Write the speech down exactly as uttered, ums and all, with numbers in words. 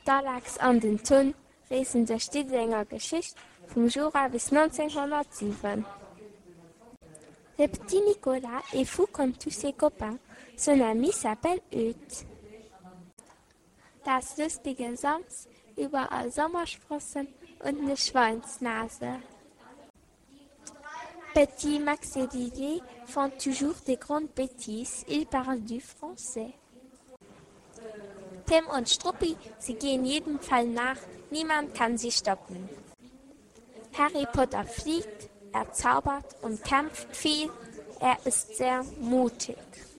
Galax an den Thun reisen der Stillsänger Geschichte vom Jura bis neunzehnhundertsieben. Le petit Nicolas est fou comme tous ses copains. Son ami s'appelle Eudes. Das lustige Songs, überall Sommersprossen und eine Schweinsnase. Petit Max et Didier font toujours des grandes bêtises. Ils parlent du français. Tim und Struppi, sie gehen jedem Fall nach. Niemand kann sie stoppen. Harry Potter fliegt, er zaubert und kämpft viel. Er ist sehr mutig.